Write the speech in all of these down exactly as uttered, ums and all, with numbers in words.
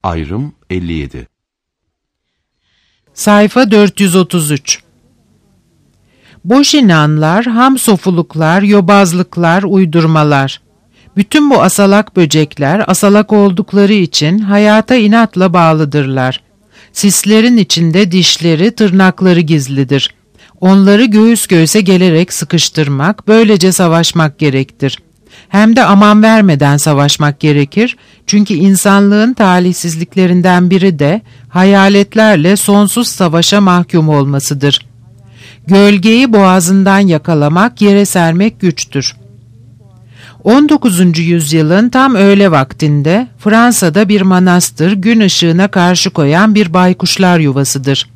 Ayrım elli yedi. Sayfa dört yüz otuz üç. Boş inanlar, hamsofuluklar, yobazlıklar, uydurmalar. Bütün bu asalak böcekler asalak oldukları için hayata inatla bağlıdırlar. Sislerin içinde dişleri, tırnakları gizlidir. Onları göğüs göğüse gelerek sıkıştırmak, böylece savaşmak gerektir. Hem de aman vermeden savaşmak gerekir, çünkü insanlığın talihsizliklerinden biri de hayaletlerle sonsuz savaşa mahkum olmasıdır. Gölgeyi boğazından yakalamak, yere sermek güçtür. on dokuzuncu yüzyılın tam öğle vaktinde Fransa'da bir manastır gün ışığına karşı koyan bir baykuşlar yuvasıdır.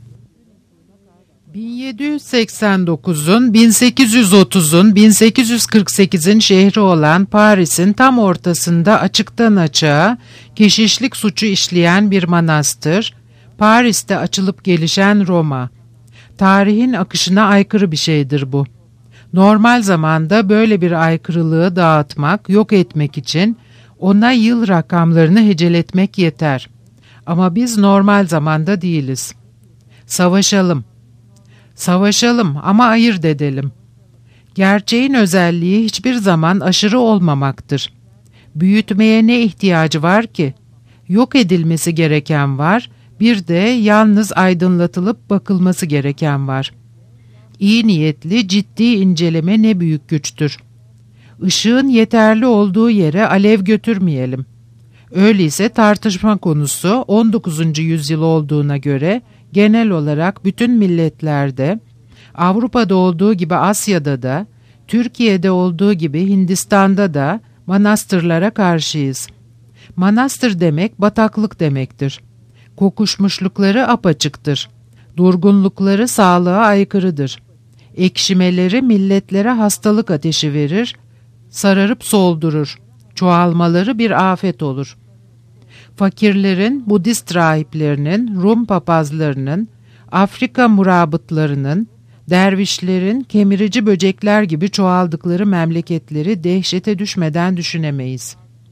bin yedi yüz seksen dokuzun, bin sekiz yüz otuzun, bin sekiz yüz kırk sekizin şehri olan Paris'in tam ortasında açıktan açığa keşişlik suçu işleyen bir manastır, Paris'te açılıp gelişen Roma. Tarihin akışına aykırı bir şeydir bu. Normal zamanda böyle bir aykırılığı dağıtmak, yok etmek için ona yıl rakamlarını heceletmek yeter. Ama biz normal zamanda değiliz. Savaşalım. Savaşalım ama ayırt edelim. Gerçeğin özelliği hiçbir zaman aşırı olmamaktır. Büyütmeye ne ihtiyacı var ki? Yok edilmesi gereken var, bir de yalnız aydınlatılıp bakılması gereken var. İyi niyetli, ciddi inceleme ne büyük güçtür. Işığın yeterli olduğu yere alev götürmeyelim. Öyleyse tartışma konusu on dokuzuncu yüzyıl olduğuna göre genel olarak bütün milletlerde, Avrupa'da olduğu gibi Asya'da da, Türkiye'de olduğu gibi Hindistan'da da manastırlara karşıyız. Manastır demek bataklık demektir. Kokuşmuşlukları apaçıktır. Durgunlukları sağlığa aykırıdır. Ekşimeleri milletlere hastalık ateşi verir, sararıp soldurur. Çoğalmaları bir afet olur. Fakirlerin, Budist rahiplerinin, Rum papazlarının, Afrika murabıtlarının, dervişlerin kemirici böcekler gibi çoğaldıkları memleketleri dehşete düşmeden düşünemeyiz.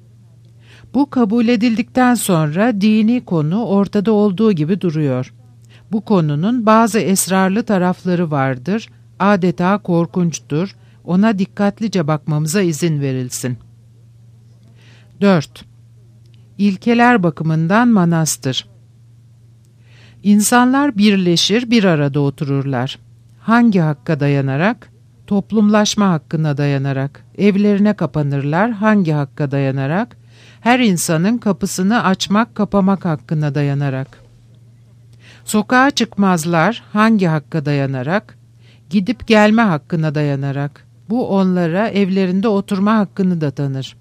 Bu kabul edildikten sonra dini konu ortada olduğu gibi duruyor. Bu konunun bazı esrarlı tarafları vardır, adeta korkunçtur, ona dikkatlice bakmamıza izin verilsin. dört. İlkeler bakımından manastır. İnsanlar birleşir, bir arada otururlar. Hangi hakka dayanarak? Toplumlaşma hakkına dayanarak. Evlerine kapanırlar, hangi hakka dayanarak? Her insanın kapısını açmak, kapamak hakkına dayanarak. Sokağa çıkmazlar, hangi hakka dayanarak? Gidip gelme hakkına dayanarak. Bu onlara evlerinde oturma hakkını da tanır.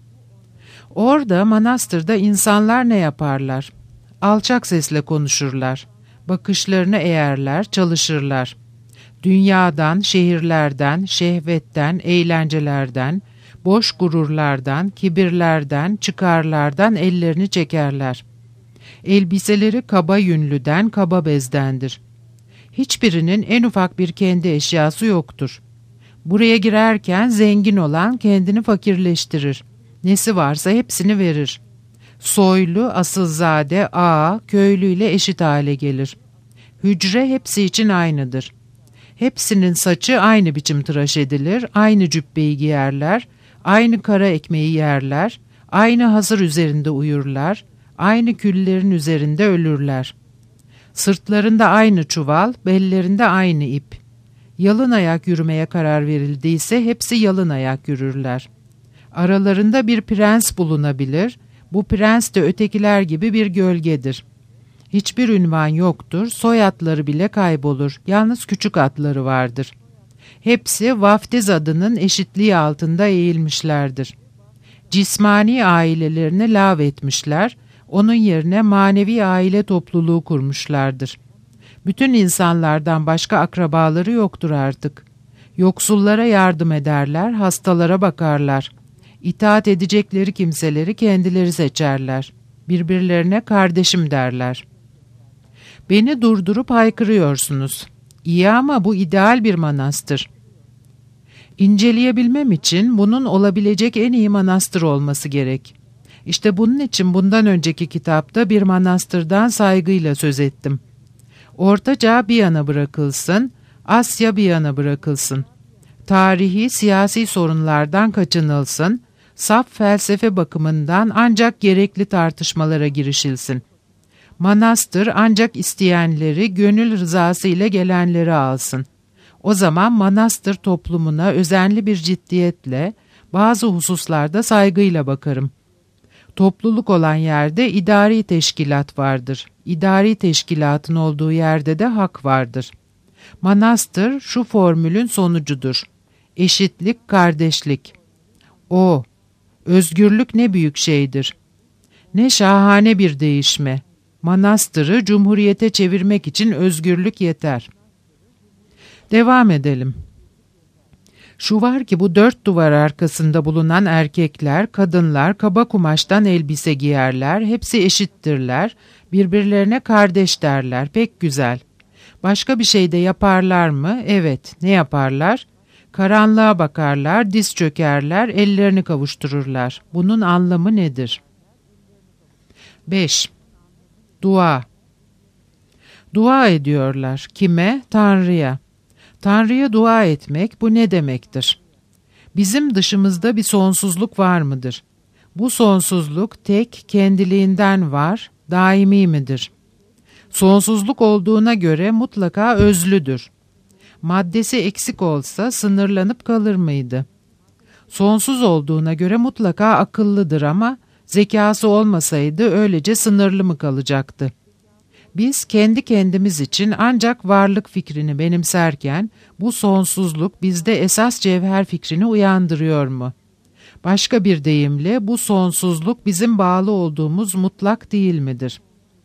Orada, manastırda insanlar ne yaparlar? Alçak sesle konuşurlar. Bakışlarını eğerler, çalışırlar. Dünyadan, şehirlerden, şehvetten, eğlencelerden, boş gururlardan, kibirlerden, çıkarlardan ellerini çekerler. Elbiseleri kaba yünlüden, kaba bezdendir. Hiçbirinin en ufak bir kendi eşyası yoktur. Buraya girerken zengin olan kendini fakirleştirir. Nesi varsa hepsini verir. Soylu, asılzade, ağa, köylüyle eşit hale gelir. Hücre hepsi için aynıdır. Hepsinin saçı aynı biçim tıraş edilir, aynı cübbeyi giyerler, aynı kara ekmeği yerler, aynı hasır üzerinde uyurlar, aynı küllerin üzerinde ölürler. Sırtlarında aynı çuval, bellerinde aynı ip. Yalın ayak yürümeye karar verildiyse hepsi yalın ayak yürürler. Aralarında bir prens bulunabilir, bu prens de ötekiler gibi bir gölgedir. Hiçbir ünvan yoktur, soyadları bile kaybolur, yalnız küçük adları vardır. Hepsi vaftiz adının eşitliği altında eğilmişlerdir. Cismani ailelerini lağvetmişler, onun yerine manevi aile topluluğu kurmuşlardır. Bütün insanlardan başka akrabaları yoktur artık. Yoksullara yardım ederler, hastalara bakarlar. İtaat edecekleri kimseleri kendileri seçerler. Birbirlerine kardeşim derler. Beni durdurup haykırıyorsunuz. İyi ama bu ideal bir manastır. İnceleyebilmem için bunun olabilecek en iyi manastır olması gerek. İşte bunun için bundan önceki kitapta bir manastırdan saygıyla söz ettim. Orta Çağ bir yana bırakılsın, Asya bir yana bırakılsın. Tarihi, siyasi sorunlardan kaçınılsın, saf felsefe bakımından ancak gerekli tartışmalara girişilsin. Manastır ancak isteyenleri, gönül rızası ile gelenleri alsın. O zaman manastır toplumuna özenli bir ciddiyetle, bazı hususlarda saygıyla bakarım. Topluluk olan yerde idari teşkilat vardır. İdari teşkilatın olduğu yerde de hak vardır. Manastır şu formülün sonucudur. Eşitlik, kardeşlik. O, özgürlük ne büyük şeydir. Ne şahane bir değişme. Manastırı cumhuriyete çevirmek için özgürlük yeter. Devam edelim. Şu var ki bu dört duvar arkasında bulunan erkekler, kadınlar kaba kumaştan elbise giyerler, hepsi eşittirler, birbirlerine kardeş derler, pek güzel. Başka bir şey de yaparlar mı? Evet, ne yaparlar? Karanlığa bakarlar, diz çökerler, ellerini kavuştururlar. Bunun anlamı nedir? beş. Dua. Dua ediyorlar. Kime? Tanrı'ya. Tanrı'ya dua etmek bu ne demektir? Bizim dışımızda bir sonsuzluk var mıdır? Bu sonsuzluk tek kendiliğinden var, daimi midir? Sonsuzluk olduğuna göre mutlaka özlüdür. Maddesi eksik olsa sınırlanıp kalır mıydı? Sonsuz olduğuna göre mutlaka akıllıdır ama zekası olmasaydı öylece sınırlı mı kalacaktı? Biz kendi kendimiz için ancak varlık fikrini benimserken bu sonsuzluk bizde esas cevher fikrini uyandırıyor mu? Başka bir deyimle bu sonsuzluk bizim bağlı olduğumuz mutlak değil midir?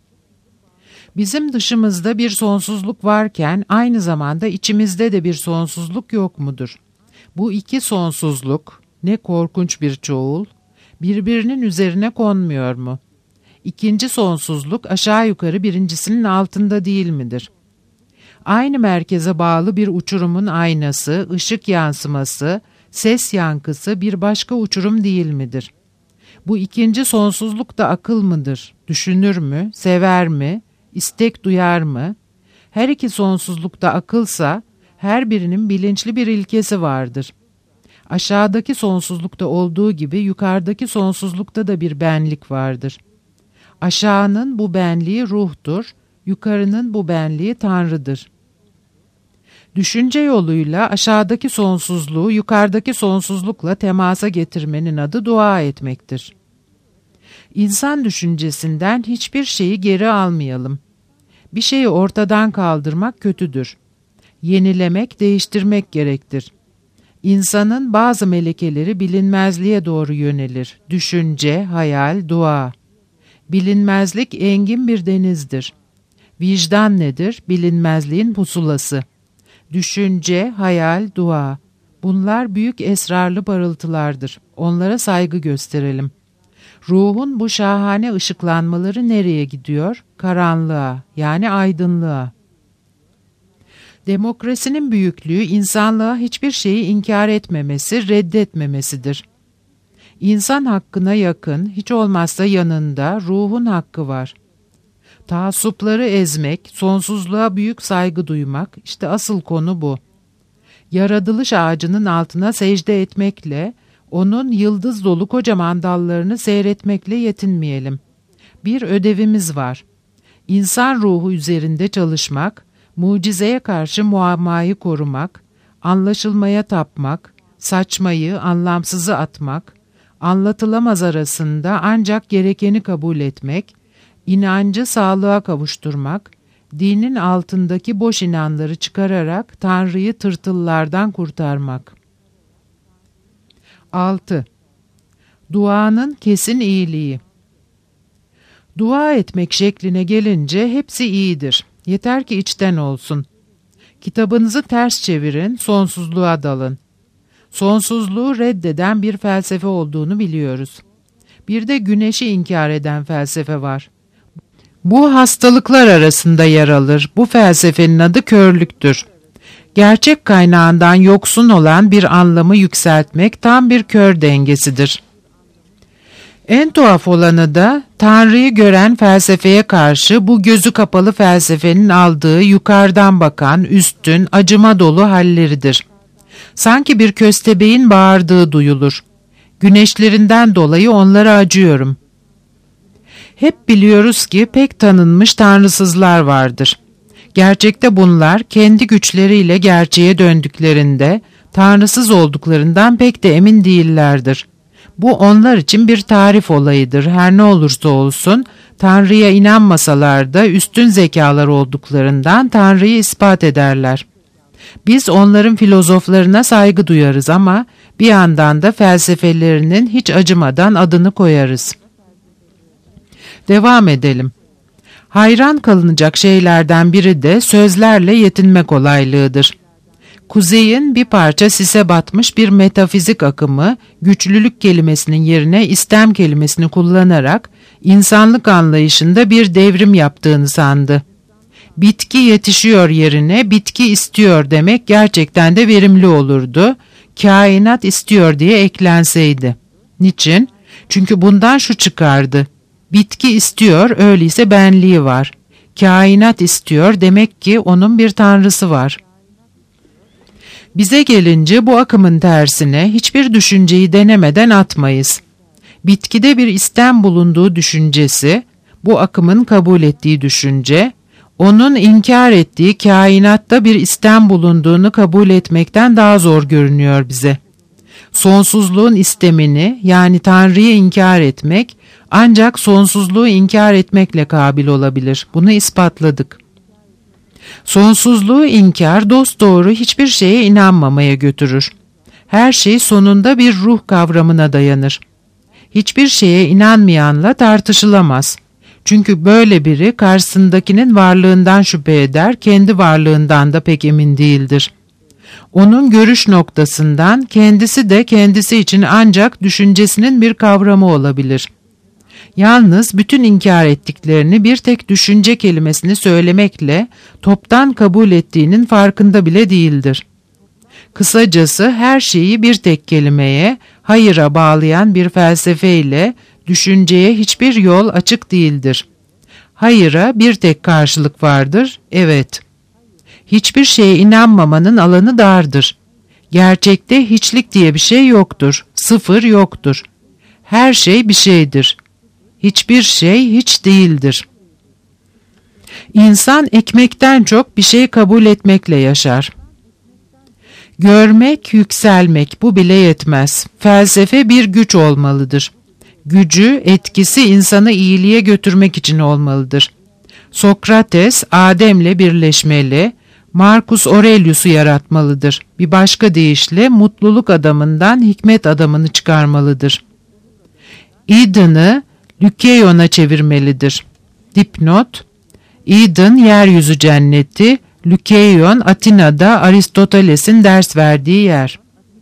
Bizim dışımızda bir sonsuzluk varken aynı zamanda içimizde de bir sonsuzluk yok mudur? Bu iki sonsuzluk, ne korkunç bir çoğul, birbirinin üzerine konmuyor mu? İkinci sonsuzluk aşağı yukarı birincisinin altında değil midir? Aynı merkeze bağlı bir uçurumun aynası, ışık yansıması, ses yankısı bir başka uçurum değil midir? Bu ikinci sonsuzluk da akıl mıdır? Düşünür mü? Sever mi? İstek duyar mı? Her iki sonsuzlukta akılsa, her birinin bilinçli bir ilkesi vardır. Aşağıdaki sonsuzlukta olduğu gibi yukarıdaki sonsuzlukta da bir benlik vardır. Aşağının bu benliği ruhtur, yukarının bu benliği Tanrı'dır. Düşünce yoluyla aşağıdaki sonsuzluğu yukarıdaki sonsuzlukla temasa getirmenin adı dua etmektir. İnsan düşüncesinden hiçbir şeyi geri almayalım. Bir şeyi ortadan kaldırmak kötüdür. Yenilemek, değiştirmek gerektir. İnsanın bazı melekeleri bilinmezliğe doğru yönelir. Düşünce, hayal, dua. Bilinmezlik engin bir denizdir. Vicdan nedir? Bilinmezliğin pusulası. Düşünce, hayal, dua. Bunlar büyük esrarlı parıltılardır. Onlara saygı gösterelim. Ruhun bu şahane ışıklanmaları nereye gidiyor? Karanlığa, yani aydınlığa. Demokrasinin büyüklüğü insanlığa hiçbir şeyi inkar etmemesi, reddetmemesidir. İnsan hakkına yakın, hiç olmazsa yanında ruhun hakkı var. Taassupları ezmek, sonsuzluğa büyük saygı duymak, işte asıl konu bu. Yaratılış ağacının altına secde etmekle, onun yıldız dolu kocaman dallarını seyretmekle yetinmeyelim. Bir ödevimiz var. İnsan ruhu üzerinde çalışmak, mucizeye karşı muammayı korumak, anlaşılmaya tapmak, saçmayı, anlamsızı atmak, anlatılamaz arasında ancak gerekeni kabul etmek, inancı sağlığa kavuşturmak, dinin altındaki boş inanları çıkararak Tanrı'yı tırtıllardan kurtarmak. altı. Duanın kesin iyiliği. Dua etmek şekline gelince hepsi iyidir. Yeter ki içten olsun. Kitabınızı ters çevirin, sonsuzluğa dalın. Sonsuzluğu reddeden bir felsefe olduğunu biliyoruz. Bir de güneşi inkar eden felsefe var. Bu hastalıklar arasında yer alır. Bu felsefenin adı körlüktür. Gerçek kaynağından yoksun olan bir anlamı yükseltmek tam bir kör dengesidir. En tuhaf olanı da Tanrı'yı gören felsefeye karşı bu gözü kapalı felsefenin aldığı yukarıdan bakan, üstün, acıma dolu halleridir. Sanki bir köstebeğin bağırdığı duyulur. Güneşlerinden dolayı onlara acıyorum. Hep biliyoruz ki pek tanınmış tanrısızlar vardır. Gerçekte bunlar kendi güçleriyle gerçeğe döndüklerinde tanrısız olduklarından pek de emin değillerdir. Bu onlar için bir tarif olayıdır. Her ne olursa olsun Tanrı'ya inanmasalar da üstün zekalar olduklarından Tanrı'yı ispat ederler. Biz onların filozoflarına saygı duyarız ama bir yandan da felsefelerinin hiç acımadan adını koyarız. Devam edelim. Hayran kalınacak şeylerden biri de sözlerle yetinme kolaylığıdır. Kuzeyin bir parça sise batmış bir metafizik akımı, güçlülük kelimesinin yerine istem kelimesini kullanarak insanlık anlayışında bir devrim yaptığını sandı. Bitki yetişiyor yerine bitki istiyor demek gerçekten de verimli olurdu. Kainat istiyor diye eklenseydi. Niçin? Çünkü bundan şu çıkardı. Bitki istiyor, öyleyse benliği var. Kainat istiyor, demek ki onun bir tanrısı var. Bize gelince bu akımın tersine hiçbir düşünceyi denemeden atmayız. Bitkide bir istem bulunduğu düşüncesi, bu akımın kabul ettiği düşünce, onun inkar ettiği kainatta bir istem bulunduğunu kabul etmekten daha zor görünüyor bize. Sonsuzluğun istemini, yani Tanrı'yı inkar etmek, ancak sonsuzluğu inkar etmekle kabil olabilir. Bunu ispatladık. Sonsuzluğu inkar dosdoğru hiçbir şeye inanmamaya götürür. Her şey sonunda bir ruh kavramına dayanır. Hiçbir şeye inanmayanla tartışılamaz. Çünkü böyle biri karşısındakinin varlığından şüphe eder, kendi varlığından da pek emin değildir. Onun görüş noktasından kendisi de kendisi için ancak düşüncesinin bir kavramı olabilir. Yalnız bütün inkar ettiklerini bir tek düşünce kelimesini söylemekle toptan kabul ettiğinin farkında bile değildir. Kısacası her şeyi bir tek kelimeye, hayıra bağlayan bir felsefeyle düşünceye hiçbir yol açık değildir. Hayıra bir tek karşılık vardır, evet. Hiçbir şeye inanmamanın alanı dardır. Gerçekte hiçlik diye bir şey yoktur, sıfır yoktur. Her şey bir şeydir. Hiçbir şey hiç değildir. İnsan ekmekten çok bir şey kabul etmekle yaşar. Görmek, yükselmek bu bile yetmez. Felsefe bir güç olmalıdır. Gücü, etkisi insanı iyiliğe götürmek için olmalıdır. Sokrates, Adem'le birleşmeli, Marcus Aurelius'u yaratmalıdır. Bir başka deyişle mutluluk adamından hikmet adamını çıkarmalıdır. Eden'ı Lycaon'a çevirmelidir. Dipnot: Eden yeryüzü cenneti, Lycaon Atina'da Aristoteles'in ders verdiği yer.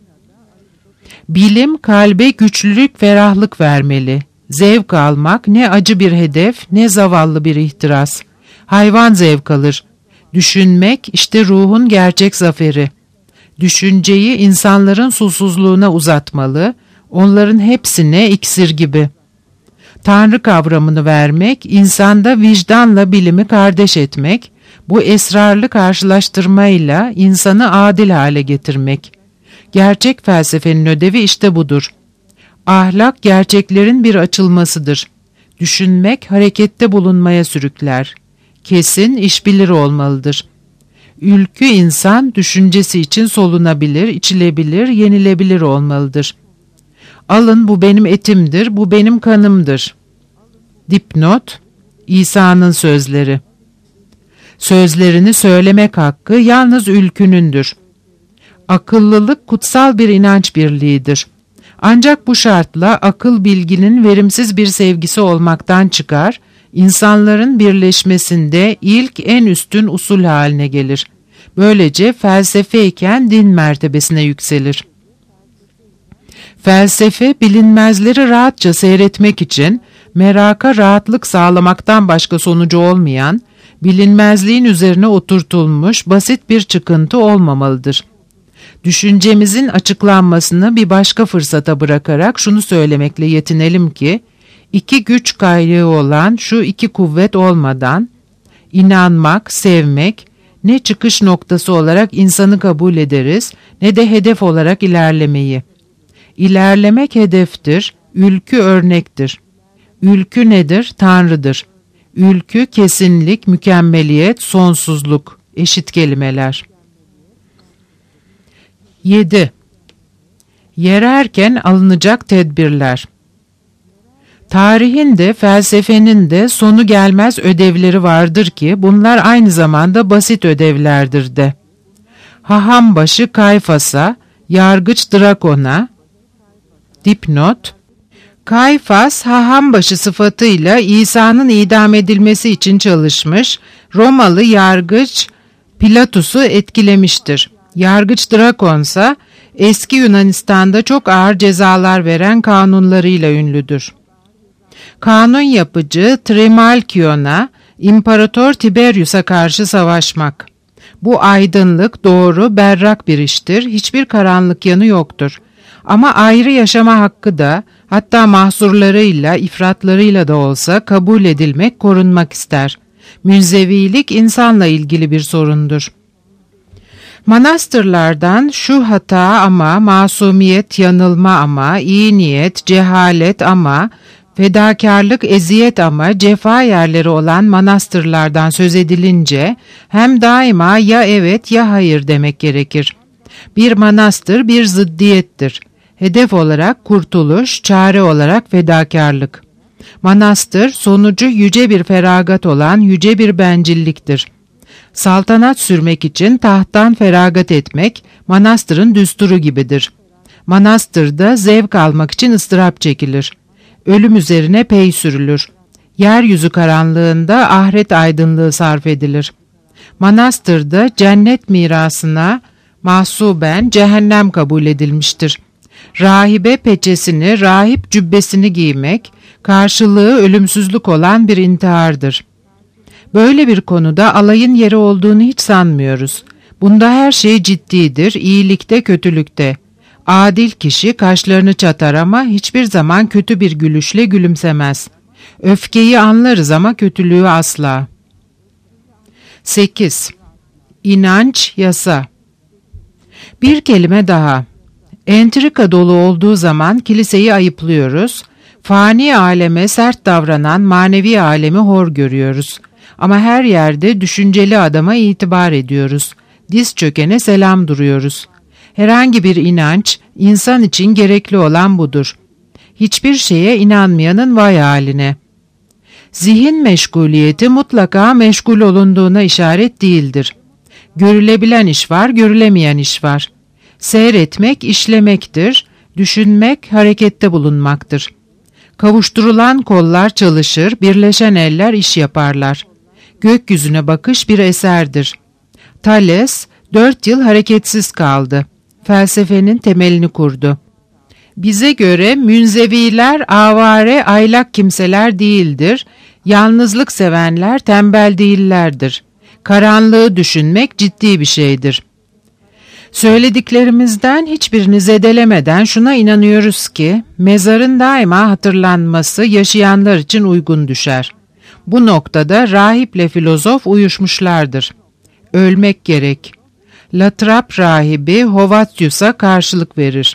Bilim kalbe güçlülük, ferahlık vermeli. Zevk almak ne acı bir hedef ne zavallı bir ihtiras. Hayvan zevk alır. Düşünmek işte ruhun gerçek zaferi. Düşünceyi insanların susuzluğuna uzatmalı, onların hepsine iksir gibi. Tanrı kavramını vermek, insanda vicdanla bilimi kardeş etmek, bu esrarlı karşılaştırmayla insanı adil hale getirmek. Gerçek felsefenin ödevi işte budur. Ahlak gerçeklerin bir açılmasıdır. Düşünmek harekette bulunmaya sürükler. Kesin işbilir olmalıdır. Ülkü insan düşüncesi için solunabilir, içilebilir, yenilebilir olmalıdır. Alın bu benim etimdir, bu benim kanımdır. Dipnot: İsa'nın sözleri. Sözlerini söylemek hakkı yalnız ülkünündür. Akıllılık kutsal bir inanç birliğidir. Ancak bu şartla akıl bilginin verimsiz bir sevgisi olmaktan çıkar, insanların birleşmesinde ilk en üstün usul haline gelir. Böylece felsefeyken din mertebesine yükselir. Felsefe bilinmezleri rahatça seyretmek için meraka rahatlık sağlamaktan başka sonucu olmayan, bilinmezliğin üzerine oturtulmuş basit bir çıkıntı olmamalıdır. Düşüncemizin açıklanmasını bir başka fırsata bırakarak şunu söylemekle yetinelim ki, İki güç kaynağı olan şu iki kuvvet olmadan inanmak, sevmek ne çıkış noktası olarak insanı kabul ederiz ne de hedef olarak ilerlemeyi. İlerlemek hedeftir, ülkü örnektir. Ülkü nedir? Tanrı'dır. Ülkü kesinlik, mükemmeliyet, sonsuzluk. Eşit kelimeler. yedi. Yererken alınacak tedbirler. Tarihin de felsefenin de sonu gelmez ödevleri vardır ki bunlar aynı zamanda basit ödevlerdir de. Hahambaşı Kayfas'a, yargıç Drakon'a, dipnot, Kayfas, hahambaşı sıfatıyla İsa'nın idam edilmesi için çalışmış, Romalı yargıç Pilatus'u etkilemiştir. Yargıç Drakon ise eski Yunanistan'da çok ağır cezalar veren kanunlarıyla ünlüdür. Kanun yapıcı Trimalchion'a, İmparator Tiberius'a karşı savaşmak. Bu aydınlık, doğru, berrak bir iştir, hiçbir karanlık yanı yoktur. Ama ayrı yaşama hakkı da, hatta mahsurlarıyla, ifratlarıyla da olsa kabul edilmek, korunmak ister. Münzevilik insanla ilgili bir sorundur. Manastırlardan şu hata ama, masumiyet, yanılma ama, iyi niyet, cehalet ama, fedakarlık, eziyet ama, cefa yerleri olan manastırlardan söz edilince hem daima ya evet ya hayır demek gerekir. Bir manastır bir zıddiyettir. Hedef olarak kurtuluş, çare olarak fedakarlık. Manastır sonucu yüce bir feragat olan yüce bir bencilliktir. Saltanat sürmek için tahttan feragat etmek manastırın düsturu gibidir. Manastırda zevk almak için ıstırap çekilir. Ölüm üzerine pey sürülür. Yeryüzü karanlığında ahiret aydınlığı sarf edilir. Manastırda cennet mirasına mahsuben cehennem kabul edilmiştir. Rahibe peçesini, rahip cübbesini giymek, karşılığı ölümsüzlük olan bir intihardır. Böyle bir konuda alayın yeri olduğunu hiç sanmıyoruz. Bunda her şey ciddidir, iyilikte, kötülükte. Adil kişi kaşlarını çatar ama hiçbir zaman kötü bir gülüşle gülümsemez. Öfkeyi anlarız ama kötülüğü asla. sekiz. İnanç, yasa. Bir kelime daha. Entrika dolu olduğu zaman kiliseyi ayıplıyoruz. Fani aleme sert davranan manevi alemi hor görüyoruz. Ama her yerde düşünceli adama itibar ediyoruz. Diz çökene selam duruyoruz. Herhangi bir inanç, insan için gerekli olan budur. Hiçbir şeye inanmayanın vay haline. Zihin meşguliyeti mutlaka meşgul olunduğuna işaret değildir. Görülebilen iş var, görülemeyen iş var. Seyretmek işlemektir, düşünmek harekette bulunmaktır. Kavuşturulan kollar çalışır, birleşen eller iş yaparlar. Gökyüzüne bakış bir eserdir. Thales dört yıl hareketsiz kaldı. Felsefenin temelini kurdu. Bize göre münzeviler avare, aylak kimseler değildir. Yalnızlık sevenler tembel değillerdir. Karanlığı düşünmek ciddi bir şeydir. Söylediklerimizden hiçbirini zedelemeden şuna inanıyoruz ki, mezarın daima hatırlanması yaşayanlar için uygun düşer. Bu noktada rahiple filozof uyuşmuşlardır. Ölmek gerek. Latrap rahibi Hovatius'a karşılık verir.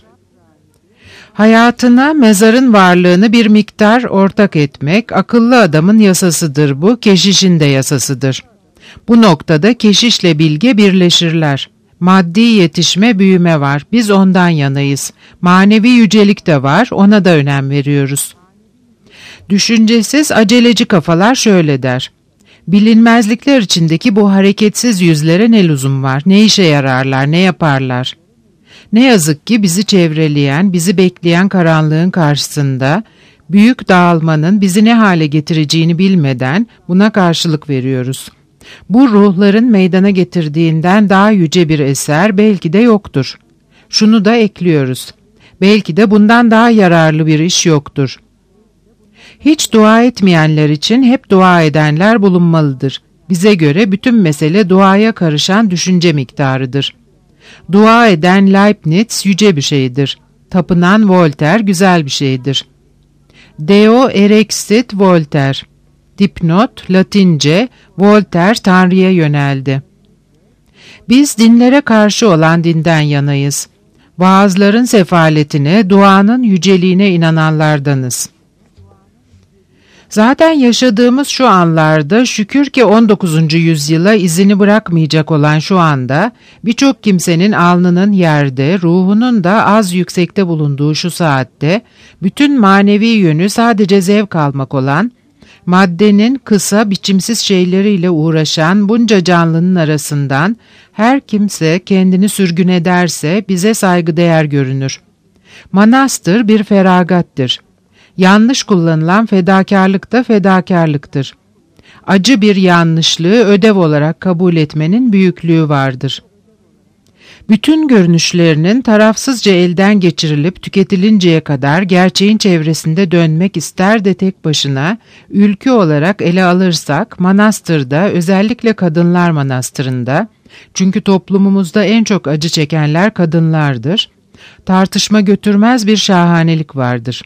Hayatına mezarın varlığını bir miktar ortak etmek, akıllı adamın yasasıdır bu, keşişin de yasasıdır. Bu noktada keşişle bilge birleşirler. Maddi yetişme, büyüme var, biz ondan yanayız. Manevi yücelik de var, ona da önem veriyoruz. Düşüncesiz, aceleci kafalar şöyle der. Bilinmezlikler içindeki bu hareketsiz yüzlere ne lüzum var, ne işe yararlar, ne yaparlar? Ne yazık ki bizi çevreleyen, bizi bekleyen karanlığın karşısında, büyük dağılmanın bizi ne hale getireceğini bilmeden buna karşılık veriyoruz. Bu ruhların meydana getirdiğinden daha yüce bir eser belki de yoktur. Şunu da ekliyoruz. Belki de bundan daha yararlı bir iş yoktur. Hiç dua etmeyenler için hep dua edenler bulunmalıdır. Bize göre bütün mesele duaya karışan düşünce miktarıdır. Dua eden Leibniz yüce bir şeydir. Tapınan Voltaire güzel bir şeydir. Deo erexit Voltaire. Dipnot, Latince, Voltaire Tanrı'ya yöneldi. Biz dinlere karşı olan dinden yanayız. Vaazların sefaletine, duanın yüceliğine inananlardanız. Zaten yaşadığımız şu anlarda, şükür ki on dokuzuncu yüzyıla izini bırakmayacak olan şu anda, birçok kimsenin alnının yerde, ruhunun da az yüksekte bulunduğu şu saatte, bütün manevi yönü sadece zevk almak olan, maddenin kısa, biçimsiz şeyleriyle uğraşan bunca canlının arasından, her kimse kendini sürgün ederse bize saygıdeğer görünür. Manastır bir feragattır. Yanlış kullanılan fedakarlık da fedakarlıktır. Acı bir yanlışlığı ödev olarak kabul etmenin büyüklüğü vardır. Bütün görünüşlerinin tarafsızca elden geçirilip tüketilinceye kadar gerçeğin çevresinde dönmek ister de tek başına, ülke olarak ele alırsak manastırda, özellikle kadınlar manastırında, çünkü toplumumuzda en çok acı çekenler kadınlardır, tartışma götürmez bir şahanelik vardır.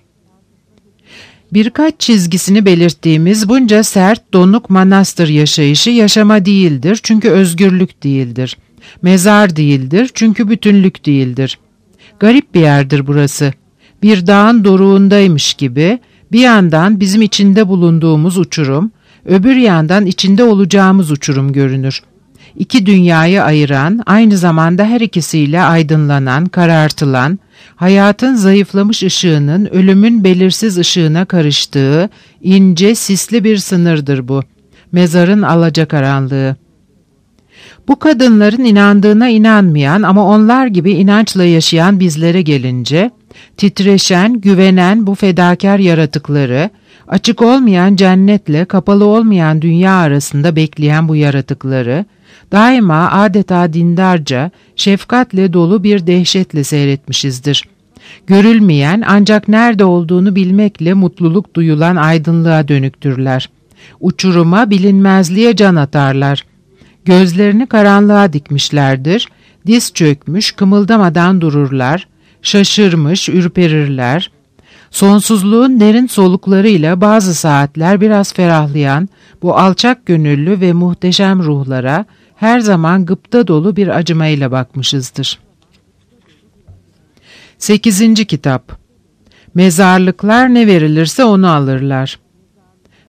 Birkaç çizgisini belirttiğimiz bunca sert, donuk manastır yaşayışı yaşama değildir çünkü özgürlük değildir. Mezar değildir çünkü bütünlük değildir. Garip bir yerdir burası. Bir dağın doruğundaymış gibi bir yandan bizim içinde bulunduğumuz uçurum, öbür yandan içinde olacağımız uçurum görünür. İki dünyayı ayıran, aynı zamanda her ikisiyle aydınlanan, karartılan, hayatın zayıflamış ışığının ölümün belirsiz ışığına karıştığı ince, sisli bir sınırdır bu. Mezarın alacakaranlığı. Bu kadınların inandığına inanmayan ama onlar gibi inançla yaşayan bizlere gelince, titreşen, güvenen bu fedakar yaratıkları, açık olmayan cennetle kapalı olmayan dünya arasında bekleyen bu yaratıkları, daima adeta dindarca, şefkatle dolu bir dehşetle seyretmişizdir. Görülmeyen ancak nerede olduğunu bilmekle mutluluk duyulan aydınlığa dönüktürler. Uçuruma, bilinmezliğe can atarlar. Gözlerini karanlığa dikmişlerdir, diz çökmüş, kımıldamadan dururlar, şaşırmış, ürperirler. Sonsuzluğun derin soluklarıyla bazı saatler biraz ferahlayan bu alçak gönüllü ve muhteşem ruhlara her zaman gıpta dolu bir acımayla bakmışızdır. sekizinci kitap. Mezarlıklar ne verilirse onu alırlar.